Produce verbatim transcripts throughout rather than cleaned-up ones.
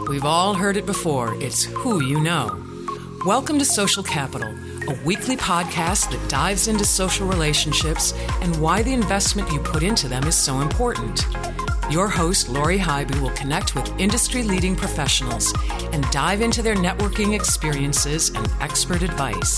We've all heard it before. It's who you know. Welcome to Social Capital, a weekly podcast that dives into social relationships and why the investment you put into them is so important. Your host, Lori Hybe, will connect with industry-leading professionals and dive into their networking experiences and expert advice.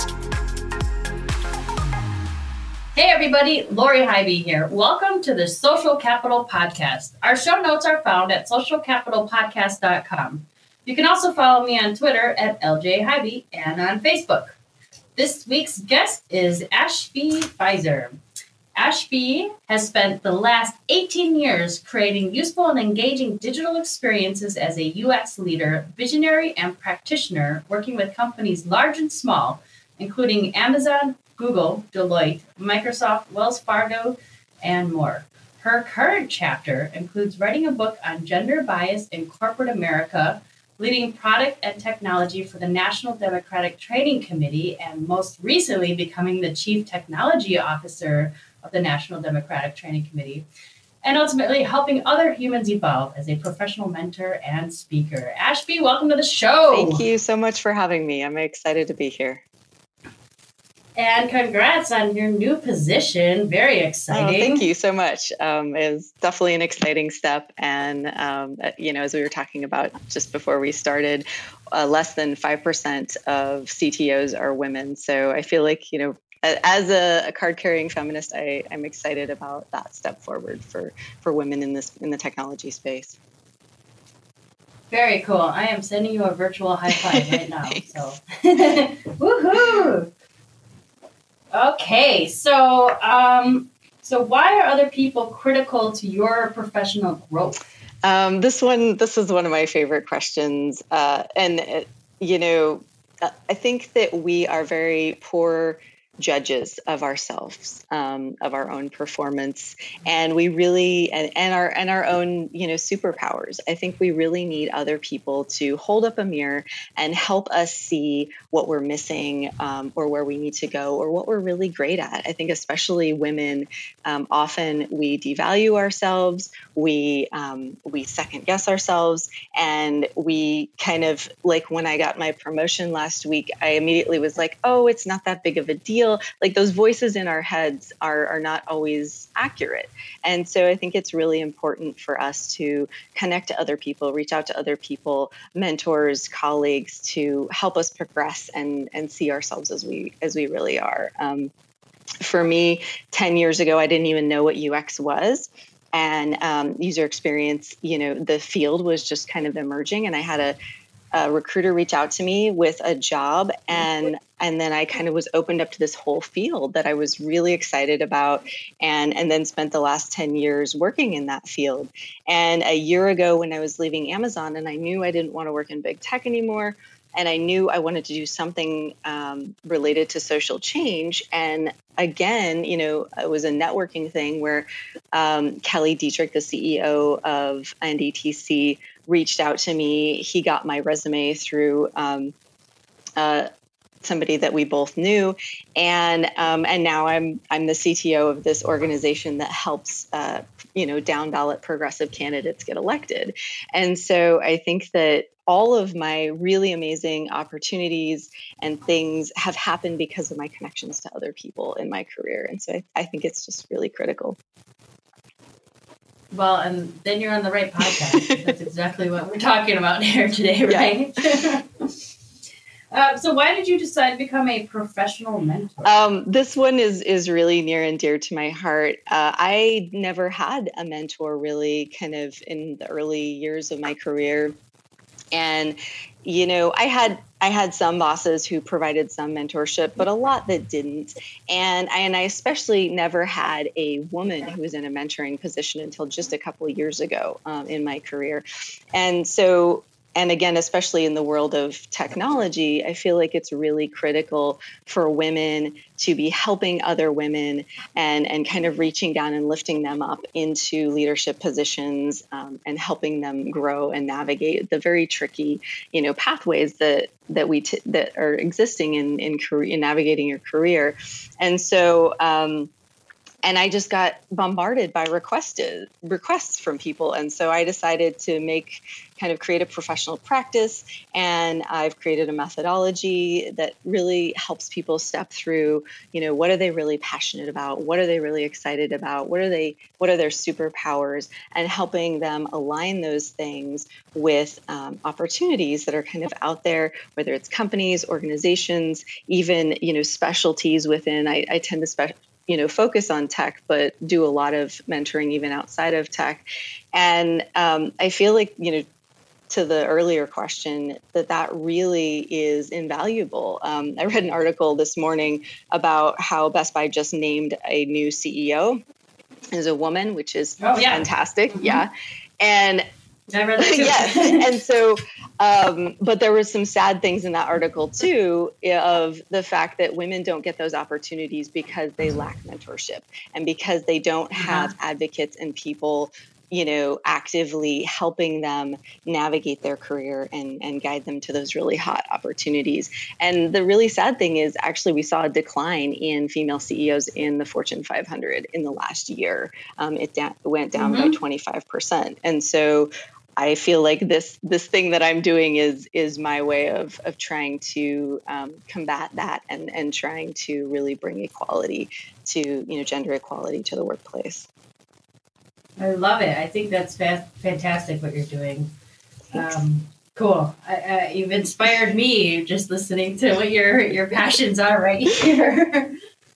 Hey everybody, Lori Hybe here. Welcome to the Social Capital Podcast. Our show notes are found at social capital podcast dot com. You can also follow me on Twitter at L J Hybe and on Facebook. This week's guest is Ashby Fizer. Ashby has spent the last eighteen years creating useful and engaging digital experiences as a U X leader, visionary, and practitioner, working with companies large and small, including Amazon, Google, Deloitte, Microsoft, Wells Fargo, and more. Her current chapter includes writing a book on gender bias in corporate America, leading product and technology for the National Democratic Training Committee, and most recently becoming the Chief Technology Officer of the National Democratic Training Committee, and ultimately helping other humans evolve as a professional mentor and speaker. Ashby, welcome to the show. Thank you so much for having me. I'm excited to be here. And congrats on your new position. Very exciting. Oh, thank you so much. Um, it was definitely an exciting step. And, um, you know, as we were talking about just before we started, uh, less than five percent of C T Os are women. So I feel like, you know, as a, a card-carrying feminist, I, I'm excited about that step forward for, for women in this in the technology space. Very cool. I am sending you a virtual high five right now. So, woohoo! Okay, so um, so why are other people critical to your professional growth? Um, this one, this is one of my favorite questions, uh, and uh, you know, I think that we are very poor judges of ourselves, um, of our own performance, and we really and, and our and our own you know superpowers. I think we really need other people to hold up a mirror and help us see what we're missing, um, or where we need to go, or what we're really great at. I think especially women, um, often we devalue ourselves, we um, we second guess ourselves, and we kind of like when I got my promotion last week, I immediately was like, oh, it's not that big of a deal. Like those voices in our heads are, are not always accurate. And so I think it's really important for us to connect to other people, reach out to other people, mentors, colleagues, to help us progress and, and see ourselves as we as we really are. Um, for me, ten years ago, I didn't even know what U X was. And um, user experience, you know, the field was just kind of emerging. And I had a a recruiter reach out to me with a job, and and then I kind of was opened up to this whole field that I was really excited about, and and then spent the last ten years working in that field. And a year ago when I was leaving Amazon, and I knew I didn't want to work in big tech anymore, and I knew I wanted to do something um, related to social change. And again, you know, it was a networking thing where um, Kelly Dietrich, the C E O of N D T C, reached out to me. He got my resume through um, uh, somebody that we both knew, and um, and now I'm I'm the C T O of this organization that helps uh, you know down ballot progressive candidates get elected. And so I think that all of my really amazing opportunities and things have happened because of my connections to other people in my career, and so I, I think it's just really critical. Well, and then you're on the right podcast. That's exactly what we're talking about here today, right? Yeah. uh, so why did you decide to become a professional mentor? Um, this one is is really near and dear to my heart. Uh, I never had a mentor really kind of in the early years of my career. And, you know, I had I had some bosses who provided some mentorship, but a lot that didn't. And I, and I especially never had a woman who was in a mentoring position until just a couple of years ago um, in my career. And so, and again, especially in the world of technology, I feel like it's really critical for women to be helping other women and, and kind of reaching down and lifting them up into leadership positions um, and helping them grow and navigate the very tricky, you know, pathways that that we t- that are existing in in, career, in navigating your career. And so. Um, and I just got bombarded by requested requests from people. And so I decided to make kind of create a professional practice. And I've created a methodology that really helps people step through, you know, what are they really passionate about? What are they really excited about? What are they, what are their superpowers? And helping them align those things with um, opportunities that are kind of out there, whether it's companies, organizations, even, you know, specialties within, I, I tend to spe- you know, focus on tech, but do a lot of mentoring even outside of tech. And um, I feel like, you know, to the earlier question, that that really is invaluable. Um, I read an article this morning about how Best Buy just named a new C E O as a woman, which is oh, yeah. fantastic. Mm-hmm. Yeah. And I read that too. yes. And so, um, but there was some sad things in that article too, of the fact that women don't get those opportunities because they lack mentorship and because they don't have uh-huh. advocates and people, you know, actively helping them navigate their career and, and guide them to those really hot opportunities. And the really sad thing is actually we saw a decline in female C E Os in the Fortune five hundred in the last year. Um, it da- went down mm-hmm. by twenty-five percent. And so I feel like this this thing that I'm doing is is my way of of trying to um, combat that and and trying to really bring equality to, you know, gender equality to the workplace. I love it. I think that's fa- fantastic what you're doing. Um, cool. I, I, you've inspired me just listening to what your your passions are right here.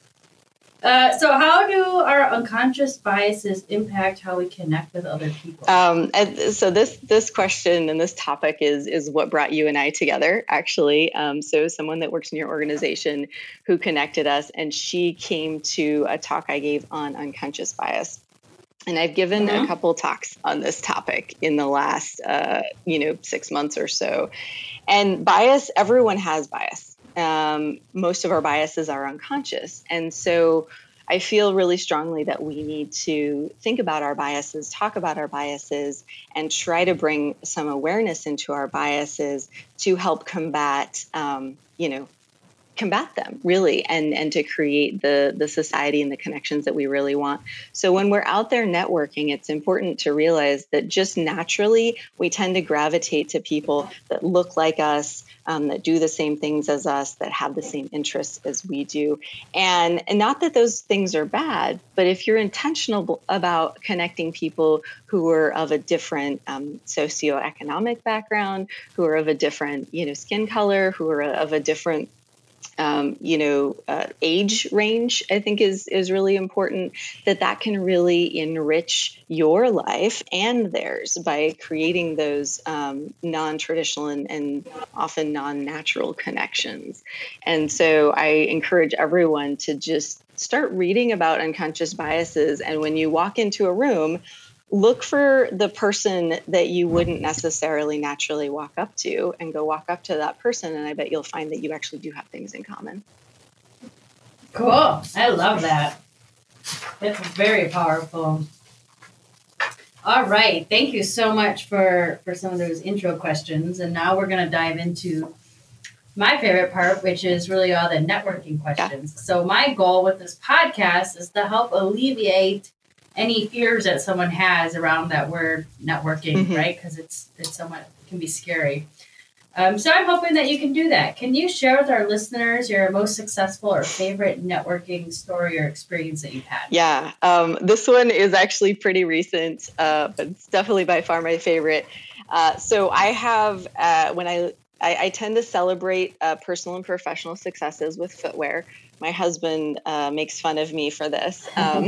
Uh, so how do our unconscious biases impact how we connect with other people? Um, and so this this question and this topic is is what brought you and I together, actually. Um, so someone that works in your organization who connected us, and she came to a talk I gave on unconscious bias. And I've given mm-hmm. a couple talks on this topic in the last, uh, you know, six months or so. And bias, everyone has bias. Um, most of our biases are unconscious. And so I feel really strongly that we need to think about our biases, talk about our biases, and try to bring some awareness into our biases to help combat, um, you know, combat them really, and, and to create the, the society and the connections that we really want. So when we're out there networking, it's important to realize that just naturally, we tend to gravitate to people that look like us, um, that do the same things as us, that have the same interests as we do. And, and not that those things are bad, but if you're intentional about connecting people who are of a different um, socioeconomic background, who are of a different, you know, skin color, who are of a different Um, you know, uh, age range, I think is is really important, that that can really enrich your life and theirs by creating those um, non-traditional and, and often non-natural connections. And so I encourage everyone to just start reading about unconscious biases. And when you walk into a room, look for the person that you wouldn't necessarily naturally walk up to and go walk up to that person. And I bet you'll find that you actually do have things in common. Cool. I love that. It's very powerful. All right. Thank you so much for, for some of those intro questions. And now we're going to dive into my favorite part, which is really all the networking questions. Yeah. So my goal with this podcast is to help alleviate any fears that someone has around that word networking, mm-hmm. right? Because it's it's somewhat it can be scary. Um, so I'm hoping that you can do that. Can you share with our listeners your most successful or favorite networking story or experience that you've had? Yeah, um, this one is actually pretty recent, uh, but it's definitely by far my favorite. Uh, so I have, uh, when I, I, I tend to celebrate uh, personal and professional successes with footwear. My husband uh, makes fun of me for this. Um,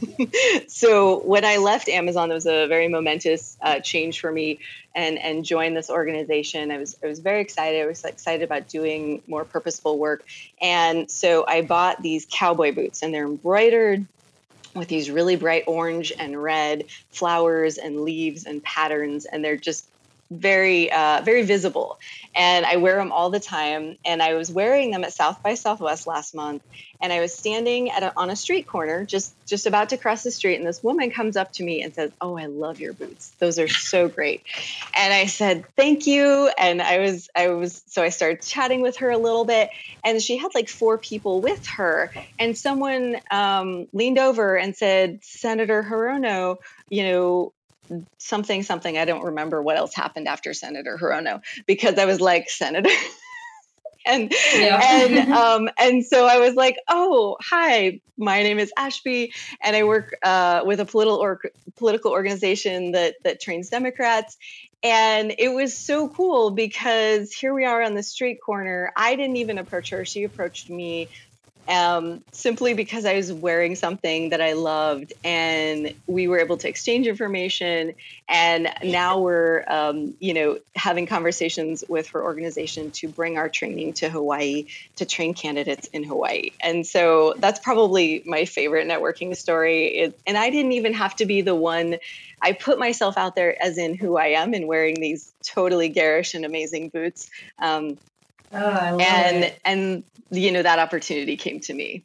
so when I left Amazon, it was a very momentous uh, change for me, and and joined this organization. I was I was very excited. I was excited about doing more purposeful work. And so I bought these cowboy boots, and they're embroidered with these really bright orange and red flowers and leaves and patterns. And they're just very, uh, very visible. And I wear them all the time. And I was wearing them at South by Southwest last month. And I was standing at a, on a street corner, just, just about to cross the street. And this woman comes up to me and says, "Oh, I love your boots. Those are so great." And I said, "Thank you." And I was, I was, so I started chatting with her a little bit, and she had like four people with her. And someone um, leaned over and said, "Senator Hirono, you know, something, something." I don't remember what else happened after Senator Hirono, because I was like, "Senator." And, yeah. and, um, and so I was like, "Oh, hi, my name is Ashby, and I work, uh, with a political or political organization that, that trains Democrats." And it was so cool because here we are on the street corner. I didn't even approach her. She approached me. Um, simply because I was wearing something that I loved, and we were able to exchange information. And now we're, um, you know, having conversations with her organization to bring our training to Hawaii, to train candidates in Hawaii. And so that's probably my favorite networking story. It, and I didn't even have to be the one. I put myself out there as in who I am and wearing these totally garish and amazing boots. Um, Oh, I love and it. and you know, that opportunity came to me.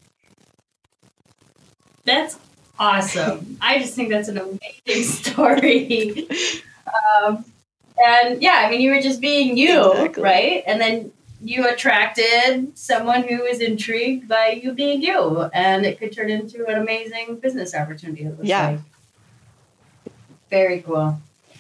That's awesome. I just think that's an amazing story. um, and yeah, I mean, you were just being you, Exactly. right? And then you attracted someone who was intrigued by you being you, and it could turn into an amazing business opportunity. It looks Yeah. like. Very cool.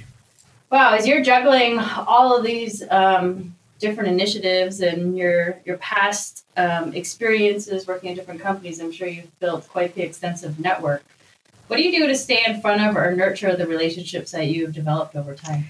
Wow, as you're juggling all of these um, different initiatives and your your past um, experiences working in different companies, I'm sure you've built quite the extensive network. What do you do to stay in front of or nurture the relationships that you've developed over time?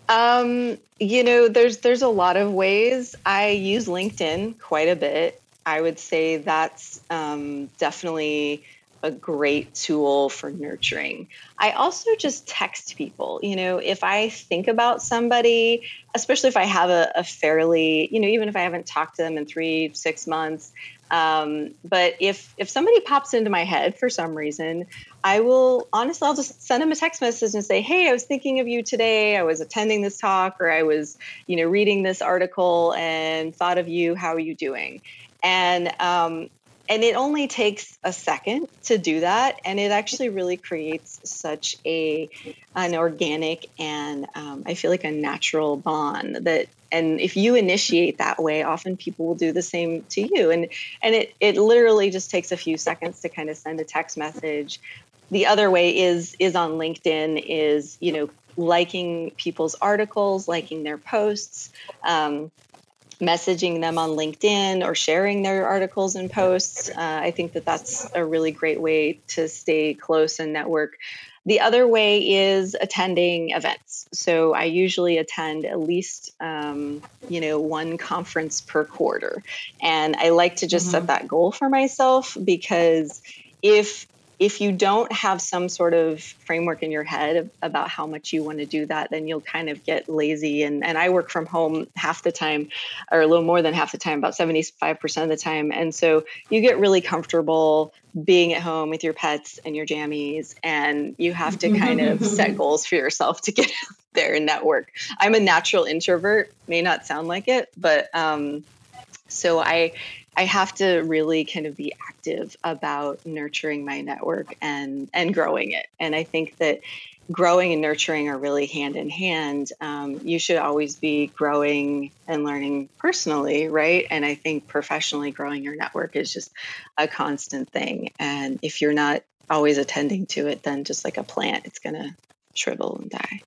Um, you know, there's there's a lot of ways. I use LinkedIn quite a bit. I would say that's um, definitely a great tool for nurturing. I also just text people. You know, if I think about somebody, especially if I have a, a fairly, you know, even if I haven't talked to them in three, six months, um, but if if somebody pops into my head for some reason, I will, honestly, I'll just send them a text message and say, "Hey, I was thinking of you today. I was attending this talk, or I was, you know, reading this article and thought of you. How are you doing?" And um, And it only takes a second to do that. And it actually really creates such a an organic and um, I feel like a natural bond that, and if you initiate that way, often people will do the same to you. And and it it literally just takes a few seconds to kind of send a text message. The other way is is on LinkedIn, is, you know, liking people's articles, liking their posts, um, messaging them on LinkedIn or sharing their articles and posts. Uh, I think that that's a really great way to stay close and network. The other way is attending events. So I usually attend at least, um, you know, one conference per quarter. And I like to just mm-hmm. set that goal for myself, because if If you don't have some sort of framework in your head about how much you want to do that, then you'll kind of get lazy. And, and I work from home half the time, or a little more than half the time, about seventy-five percent of the time. And so you get really comfortable being at home with your pets and your jammies, and you have to kind of set goals for yourself to get out there and network. I'm a natural introvert, may not sound like it, but um, so I... I have to really kind of be active about nurturing my network and, and growing it. And I think that growing and nurturing are really hand in hand. Um, you should always be growing and learning personally, right? And I think professionally growing your network is just a constant thing. And if you're not always attending to it, then just like a plant, it's going to shrivel and die.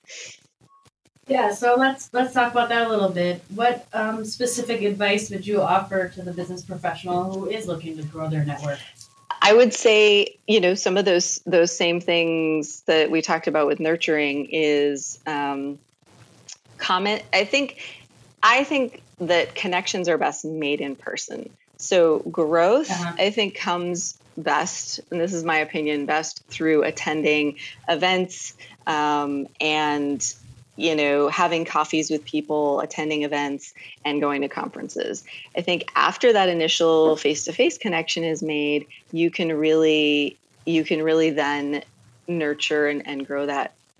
Yeah, so let's let's talk about that a little bit. What um, specific advice would you offer to the business professional who is looking to grow their network? I would say, you know, some of those those same things that we talked about with nurturing is um, comment. I think I think that connections are best made in person. So growth, uh-huh. I think, comes best, and this is my opinion, best through attending events um, and you know, having coffees with people, attending events, and going to conferences. I think after that initial face-to-face connection is made, you can really, you can really then nurture and, and grow that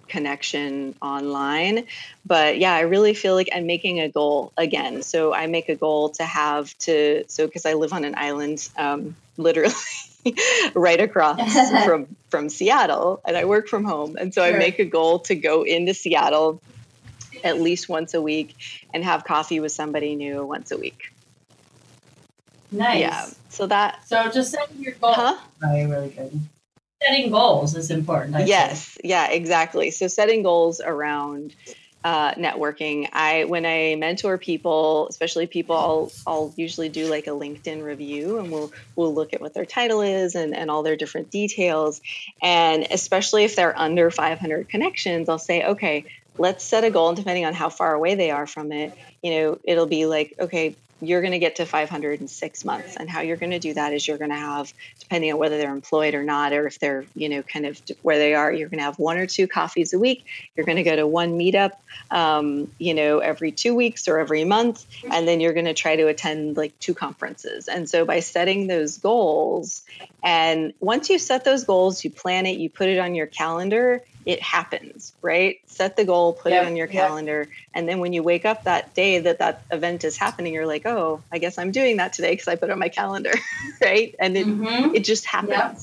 connection online. But yeah, I really feel like I'm making a goal again. So I make a goal to have to, so because I live on an island, um, literally right across from, from Seattle, and I work from home. And so sure. I make a goal to go into Seattle at least once a week and have coffee with somebody new once a week. Nice. Yeah. So that. So just setting your goals. Huh? Really, really good. Setting goals is important. I yes. think. Yeah, exactly. So setting goals around uh, networking. I, when I mentor people, especially people, I'll, I'll usually do like a LinkedIn review, and we'll, we'll look at what their title is and, and all their different details. And especially if they're under five hundred connections, I'll say, okay, let's set a goal. And depending on how far away they are from it, you know, it'll be like, okay, you're going to get to five hundred in six months. And how you're going to do that is you're going to have, depending on whether they're employed or not, or if they're, you know, kind of where they are, you're going to have one or two coffees a week. You're going to go to one meetup, um, you know, every two weeks or every month. And then you're going to try to attend like two conferences. And so by setting those goals, and once you set those goals, you plan it, you put it on your calendar, it happens, right? Set the goal, put yep, it on your calendar. Yep. And then when you wake up that day that that event is happening, you're like, oh, I guess I'm doing that today because I put it on my calendar, right? And it, mm-hmm. it just happens. Yep.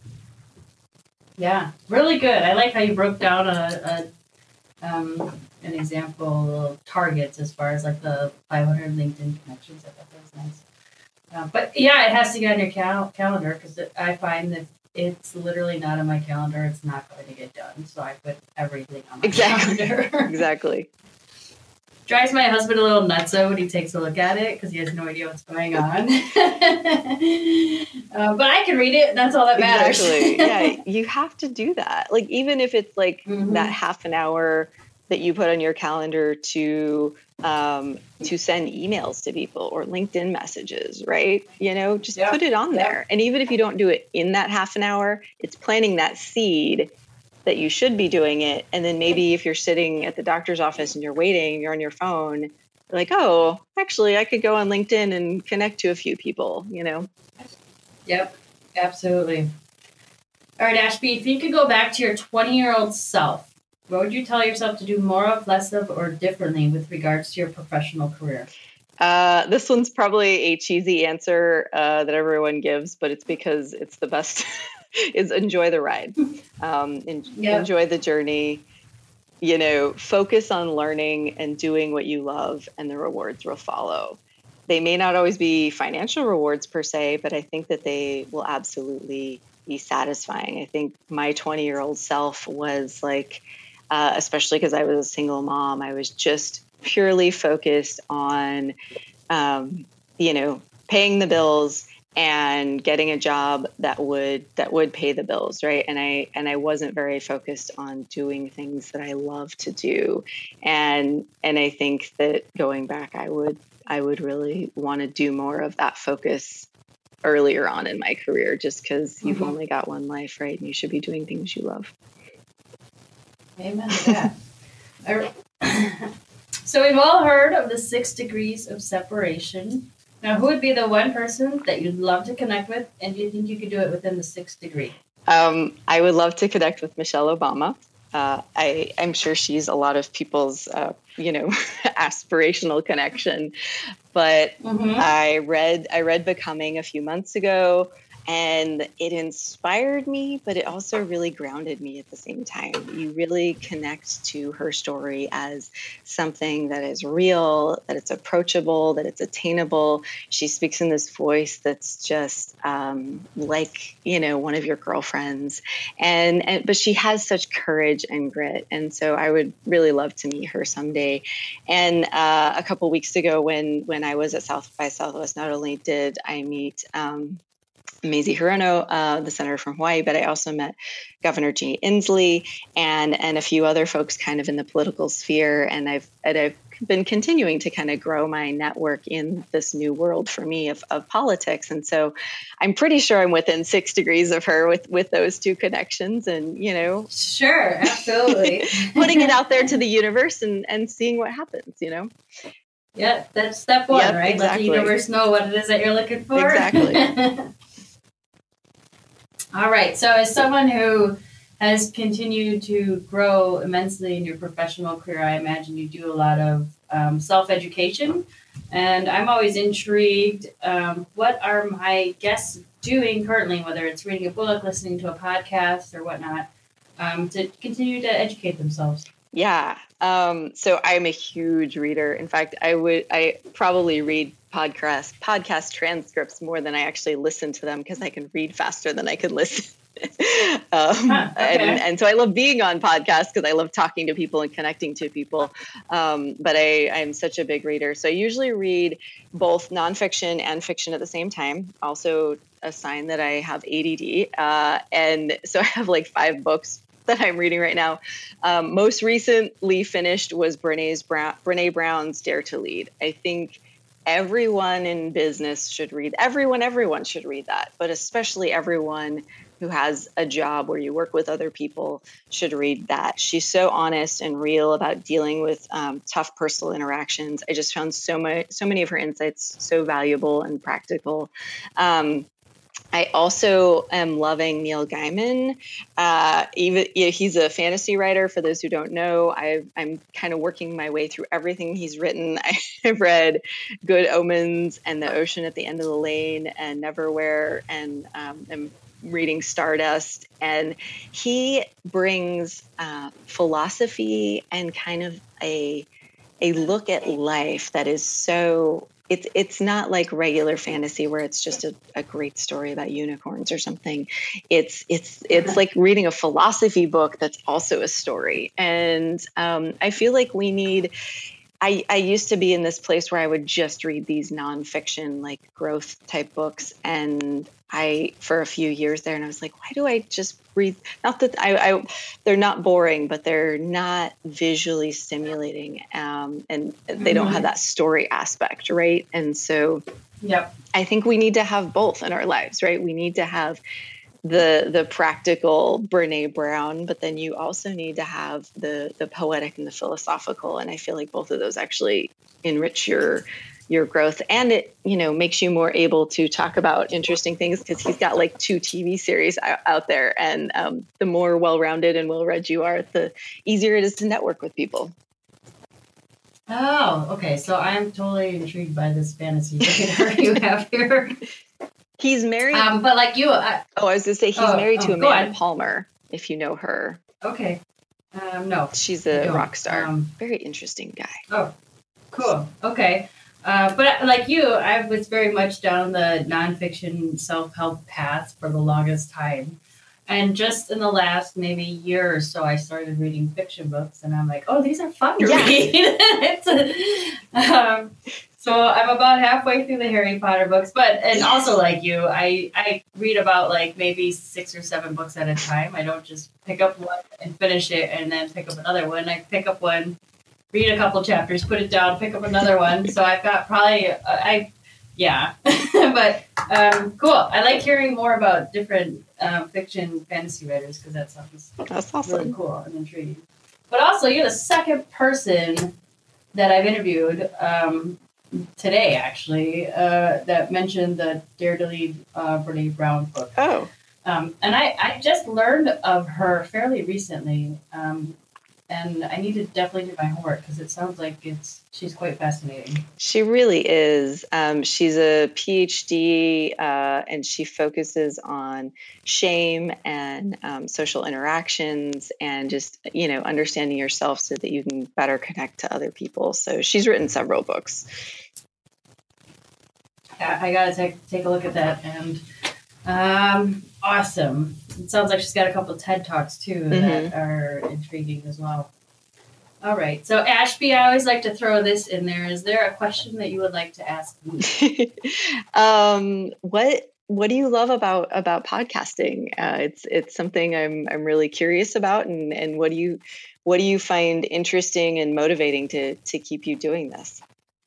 Yeah, really good. I like how you broke down a, a um, an example of targets as far as like the five hundred LinkedIn connections. I thought that was nice. Uh, but yeah, it has to get on your cal- calendar because I find that it's literally not on my calendar. It's not going to get done. So I put everything on my exactly. calendar. Exactly. Drives my husband a little nutso when he takes a look at it because he has no idea what's going on. uh, but I can read it. That's all that matters. Exactly. Yeah, you have to do that. Like, even if it's like mm-hmm. that half an hour that you put on your calendar to um, to send emails to people or LinkedIn messages, right? You know, just yeah. put it on yeah. there. And even if you don't do it in that half an hour, it's planting that seed that you should be doing it. And then maybe if you're sitting at the doctor's office and you're waiting, you're on your phone, you're like, oh, actually, I could go on LinkedIn and connect to a few people, you know? Yep, absolutely. All right, Ashby, if you could go back to your twenty-year-old self, what would you tell yourself to do more of, less of, or differently with regards to your professional career? Uh, this one's probably a cheesy answer uh, that everyone gives, but it's because it's the best, is enjoy the ride. Um, en- yep. Enjoy the journey. You know, focus on learning and doing what you love, and the rewards will follow. They may not always be financial rewards per se, but I think that they will absolutely be satisfying. I think my twenty-year-old self was like, Uh, especially because I was a single mom, I was just purely focused on, um, you know, paying the bills and getting a job that would that would pay the bills, right? And I and I wasn't very focused on doing things that I love to do, and and I think that going back, I would I would really want to do more of that focus earlier on in my career, just because mm-hmm. you've only got one life, right? And you should be doing things you love. Amen to that. So we've all heard of the six degrees of separation. Now, who would be the one person that you'd love to connect with, and do you think you could do it within the sixth degree? Um, I would love to connect with Michelle Obama. Uh, I, I'm sure she's a lot of people's, uh, you know, aspirational connection. But mm-hmm. I read I read Becoming a few months ago. And it inspired me, but it also really grounded me at the same time. You really connect to her story as something that is real, that it's approachable, that it's attainable. She speaks in this voice that's just um, like, you know, one of your girlfriends. And, and but she has such courage and grit. And so I would really love to meet her someday. And uh, a couple weeks ago when, when I was at South by Southwest, not only did I meet um, Mazie Hirono, uh, the senator from Hawaii, but I also met Governor Jeannie Inslee and and a few other folks kind of in the political sphere. And I've and I've been continuing to kind of grow my network in this new world for me of, of politics. And so I'm pretty sure I'm within six degrees of her with, with those two connections and, you know. Sure, absolutely. Putting it out there to the universe and, and seeing what happens, you know. Yeah, that's step one, yep, right? Exactly. Let the universe know what it is that you're looking for. Exactly. All right. So as someone who has continued to grow immensely in your professional career. I imagine you do a lot of um, self-education, and I'm always intrigued. Um, what are my guests doing currently, whether it's reading a book, listening to a podcast, or whatnot, um, to continue to educate themselves? Yeah. Um, so I'm a huge reader. In fact, I would, I probably read podcast, podcast transcripts more than I actually listen to them because I can read faster than I can listen. um, huh, okay. and, and so I love being on podcasts because I love talking to people and connecting to people. Um, but I, I'm such a big reader. So I usually read both nonfiction and fiction at the same time. Also a sign that I have A D D. Uh, and so I have like five books that I'm reading right now. Um, most recently finished was Brené's Brown, Brené Brown's Dare to Lead. I think everyone in business should read, everyone, everyone should read that, but especially everyone who has a job where you work with other people should read that. She's so honest and real about dealing with um, tough personal interactions. I just found so much, so many of her insights so valuable and practical. Um, I also am loving Neil Gaiman. Uh, even you know, he's a fantasy writer. For those who don't know, I, I'm kind of working my way through everything he's written. I've read Good Omens and The Ocean at the End of the Lane and Neverwhere, and um, I'm reading Stardust. And he brings uh, philosophy and kind of a a look at life that is so. It's it's not like regular fantasy where it's just a, a great story about unicorns or something. It's it's it's like reading a philosophy book that's also a story. And um, I feel like we need. I, I used to be in this place where I would just read these nonfiction, like growth type books. And I, for a few years there, and I was like, why do I just read? Not that I, I they're not boring, but they're not visually stimulating. Um, and they mm-hmm. don't have that story aspect, right? And so yep. I think we need to have both in our lives, right? We need to have the the practical Brené Brown, but then you also need to have the the poetic and the philosophical. And I feel like both of those actually enrich your your growth, and it, you know, makes you more able to talk about interesting things because he's got like two T V series out, out there. And um, the more well-rounded and well-read you are, the easier it is to network with people. Oh, okay. So I'm totally intrigued by this fantasy writer you have here. He's married. Um, but like you. I, oh, I was going to say he's oh, married to oh, Amanda Palmer, if you know her. Okay. Um, no. She's a rock star. Um, Very interesting guy. Oh, cool. Okay. Uh, but like you, I was very much down the nonfiction self-help path for the longest time. And just in the last maybe year or so, I started reading fiction books, and I'm like, oh, these are fun to yeah. read. it's a, um, so I'm about halfway through the Harry Potter books, but and also like you, I, I read about like maybe six or seven books at a time. I don't just pick up one and finish it and then pick up another one. I pick up one, read a couple chapters, put it down, pick up another one. So I've got probably, uh, I, yeah, but um, cool. I like hearing more about different um, fiction fantasy writers because that sounds That's awesome. really cool and intriguing. But also, you're the second person that I've interviewed um, today, actually, uh, that mentioned the Dare to Lead uh, Brené Brown book. Oh. Um, and I, I just learned of her fairly recently. Um, And I need to definitely do my homework because it sounds like it's she's quite fascinating. She really is. Um, she's a P H D uh, and she focuses on shame and um, social interactions and just, you know, understanding yourself so that you can better connect to other people. So she's written several books. Yeah, I got to take take a look at that. And um, awesome. It sounds like she's got a couple of TED Talks, too, mm-hmm. that are intriguing as well. All right. So, Ashby, I always like to throw this in there. Is there a question that you would like to ask me? um, what What do you love about about podcasting? Uh, it's it's something I'm I'm really curious about, and, and what do you what do you find interesting and motivating to to keep you doing this?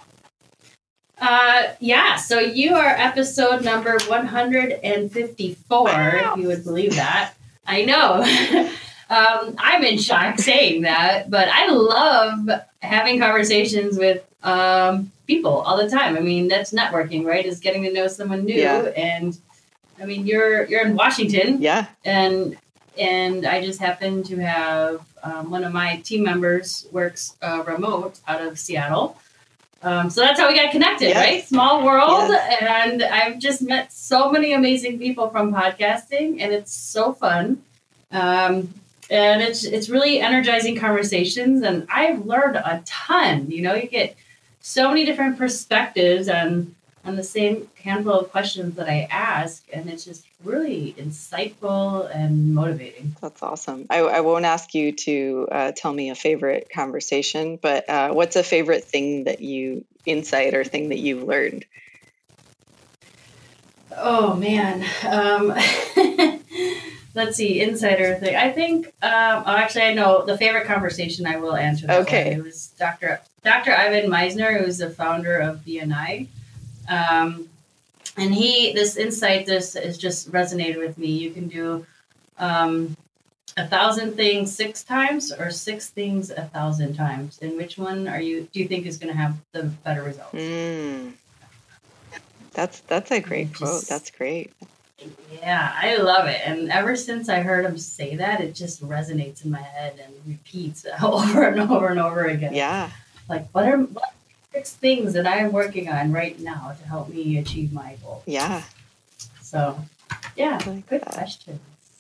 Uh, yeah, so you are episode number one hundred fifty-four, wow. If you would believe that. I know. um, I'm in shock saying that, but I love having conversations with um, people all the time. I mean, that's networking, right? Is getting to know someone new. Yeah. And I mean, you're you're in Washington. Yeah. And and I just happen to have um, one of my team members works uh, remote out of Seattle. Um, so that's how we got connected, yes. right? Small world. Yes. And I've just met so many amazing people from podcasting, and it's so fun. Um, and it's it's really energizing conversations, and I've learned a ton. You know, you get so many different perspectives on, on the same handful of questions that I ask, and it's just really insightful and motivating. That's awesome. I, I won't ask you to uh, tell me a favorite conversation, but uh, what's a favorite thing that you, insight or thing that you've learned? Oh, man. Um, let's see, insider thing. I think, um, oh, actually, I know the favorite conversation I will answer. That okay. One. It was Doctor Doctor Ivan Meisner, who's the founder of B N I. Um, and he, this insight, this is just resonated with me. You can do um, a thousand things six times or six things a thousand times. And which one are you, do you think is going to have the better results? Mm. That's, that's a great just, quote. That's great. Yeah, I love it. And ever since I heard him say that, it just resonates in my head and repeats over and over and over again. Yeah. Like, what are, what six things that I am working on right now to help me achieve my goal? Yeah. So, yeah, like good that. questions.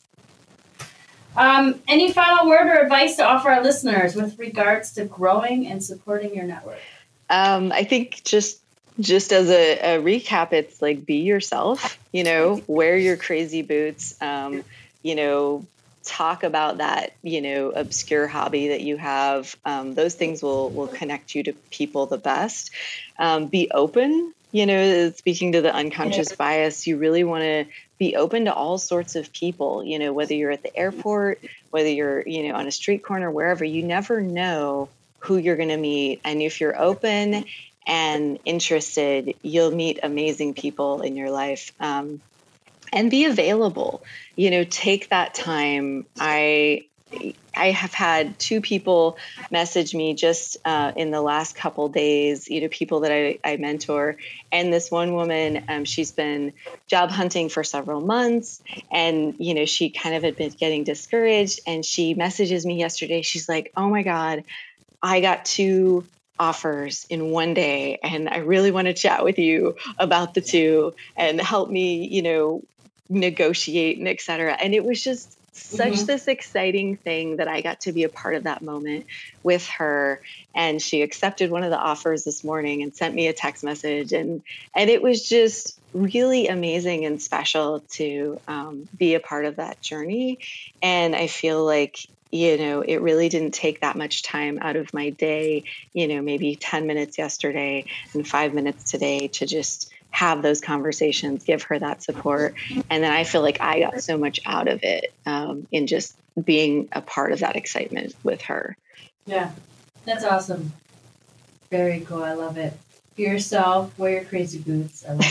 Um, any final word or advice to offer our listeners with regards to growing and supporting your network? Um, I think just just as a, a recap, it's like be yourself, you know, wear your crazy boots, um, you know, talk about that, you know, obscure hobby that you have. Um, those things will, will connect you to people the best. Um, be open, you know, speaking to the unconscious yeah. bias, you really want to be open to all sorts of people, you know, whether you're at the airport, whether you're, you know, on a street corner, wherever, you never know who you're going to meet. And if you're open and interested, you'll meet amazing people in your life. Um, and be available, you know, take that time. I, I have had two people message me just uh, in the last couple days, you know, people that I, I mentor. And this one woman, um, she's been job hunting for several months, and, you know, she kind of had been getting discouraged, and she messages me yesterday. She's like, oh my God, I got two offers in one day, and I really want to chat with you about the two and help me, you know, negotiate and et cetera. And it was just such mm-hmm. this exciting thing that I got to be a part of that moment with her. And she accepted one of the offers this morning and sent me a text message. And, and it was just really amazing and special to um, be a part of that journey. And I feel like, you know, it really didn't take that much time out of my day, you know, maybe ten minutes yesterday and five minutes today to just have those conversations, give her that support. And then I feel like I got so much out of it um, in just being a part of that excitement with her. Yeah, that's awesome. Very cool. I love it. Be yourself, wear your crazy boots. I love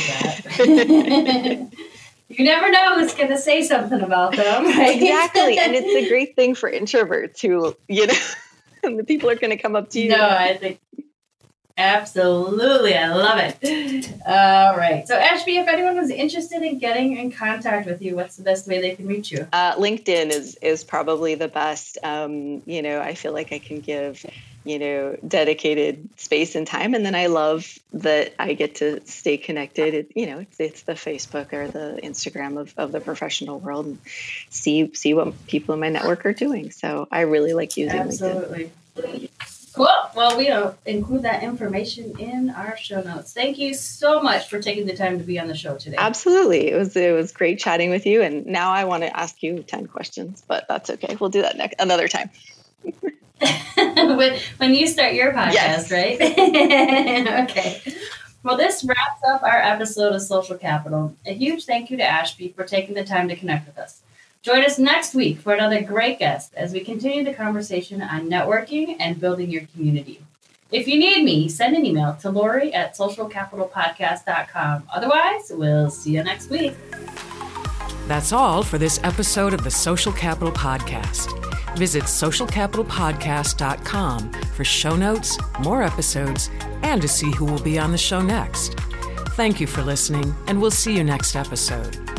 that. You never know who's going to say something about them, right? Exactly. And it's a great thing for introverts who, you know, and the people are going to come up to you. No, I think absolutely. I love it. All right. So, Ashby, if anyone was interested in getting in contact with you, what's the best way they can reach you? Uh, LinkedIn is, is probably the best. Um, you know, I feel like I can give, you know, dedicated space and time. And then I love that I get to stay connected. It, you know, it's, it's the Facebook or the Instagram of, of the professional world and see, see what people in my network are doing. So I really like using Absolutely. LinkedIn. Cool. Well, we'll include that information in our show notes. Thank you so much for taking the time to be on the show today. Absolutely. It was, it was great chatting with you. And now I want to ask you ten questions, but that's okay. We'll do that next, another time. when, when you start your podcast, yes. right? Okay. Well, this wraps up our episode of Social Capital. A huge thank you to Ashby for taking the time to connect with us. Join us next week for another great guest as we continue the conversation on networking and building your community. If you need me, send an email to Lori at social capital podcast dot com. Otherwise, we'll see you next week. That's all for this episode of the Social Capital Podcast. Visit social capital podcast dot com for show notes, more episodes, and to see who will be on the show next. Thank you for listening, and we'll see you next episode.